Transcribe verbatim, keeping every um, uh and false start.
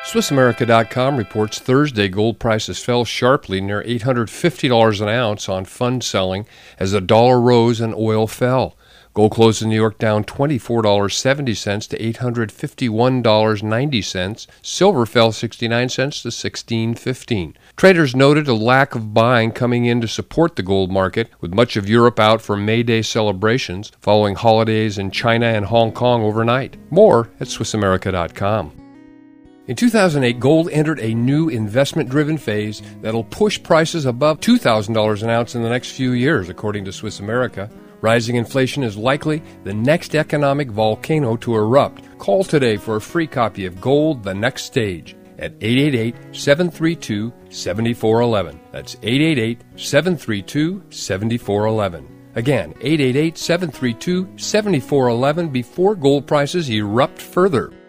Swiss America dot com reports Thursday gold prices fell sharply near eight hundred fifty dollars an ounce on fund selling as the dollar rose and oil fell. Gold closed in New York down twenty-four dollars and seventy cents to eight hundred fifty-one dollars and ninety cents. Silver fell sixty-nine cents to sixteen fifteen. Traders noted a lack of buying coming in to support the gold market, with much of Europe out for May Day celebrations following holidays in China and Hong Kong overnight. More at Swiss America dot com. In two thousand eight, gold entered a new investment-driven phase that'll push prices above two thousand dollars an ounce in the next few years, according to Swiss America. Rising inflation is likely the next economic volcano to erupt. Call today for a free copy of Gold: The Next Stage at eight eight eight, seven three two, seven four one one. That's eight eight eight, seven three two, seven four one one. Again, eight eight eight, seven three two, seven four one one before gold prices erupt further.